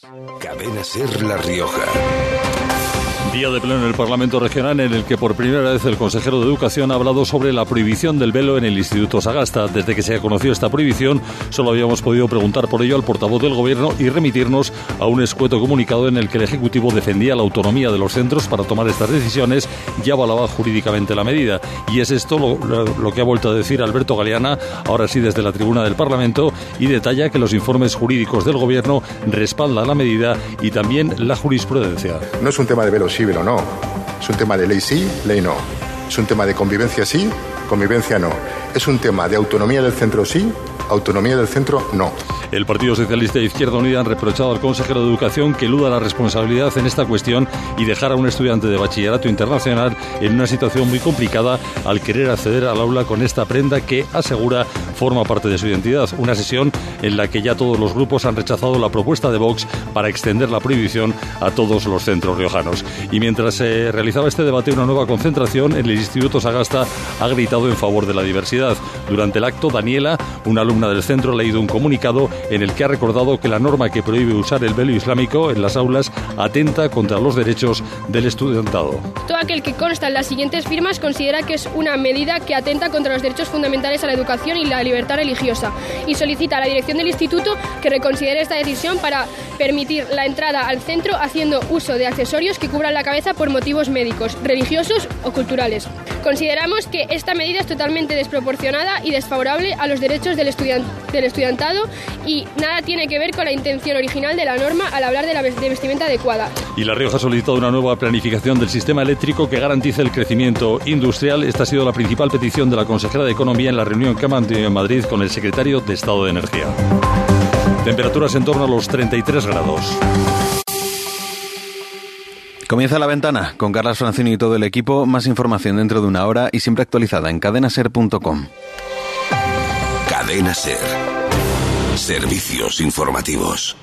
Cadena SER La Rioja. Día de pleno en el Parlamento Regional en el que por primera vez el consejero de Educación ha hablado sobre la prohibición del velo en el Instituto Sagasta. Desde que se ha conocido esta prohibición, solo habíamos podido preguntar por ello al portavoz del Gobierno y remitirnos a un escueto comunicado en el que el Ejecutivo defendía la autonomía de los centros para tomar estas decisiones y avalaba jurídicamente la medida. Y es esto lo que ha vuelto a decir Alberto Galeana, ahora sí desde la tribuna del Parlamento, y detalla que los informes jurídicos del Gobierno respaldan la medida y también la jurisprudencia. No es un tema de velo sí, velo no. Es un tema de ley sí, ley no. Es un tema de convivencia sí, convivencia no. Es un tema de autonomía del centro sí, autonomía del centro no. El Partido Socialista e Izquierda Unida han reprochado al consejero de Educación que eluda la responsabilidad en esta cuestión y dejar a un estudiante de bachillerato internacional en una situación muy complicada al querer acceder al aula con esta prenda que, asegura, forma parte de su identidad. Una sesión en la que ya todos los grupos han rechazado la propuesta de Vox para extender la prohibición a todos los centros riojanos. Y mientras se realizaba este debate, una nueva concentración en el Instituto Sagasta ha gritado en favor de la diversidad. Durante el acto, Daniela, una alumna del centro, ha leído un comunicado en el que ha recordado que la norma que prohíbe usar el velo islámico en las aulas atenta contra los derechos del estudiantado. Todo aquel que consta en las siguientes firmas considera que es una medida que atenta contra los derechos fundamentales a la educación y la libertad religiosa y solicita a la dirección del instituto que reconsidere esta decisión para permitir la entrada al centro haciendo uso de accesorios que cubran la cabeza por motivos médicos, religiosos o culturales. Consideramos que esta medida es totalmente desproporcionada y desfavorable a los derechos del estudiantado y nada tiene que ver con la intención original de la norma al hablar de vestimenta adecuada. Y La Rioja ha solicitado una nueva planificación del sistema eléctrico que garantice el crecimiento industrial. Esta ha sido la principal petición de la consejera de Economía en la reunión que ha mantenido en Madrid con el secretario de Estado de Energía. Temperaturas en torno a los 33 grados. Comienza La Ventana con Carlas Francini y todo el equipo. Más información dentro de una hora y siempre actualizada en cadenaser.com. Cadena SER. Servicios informativos.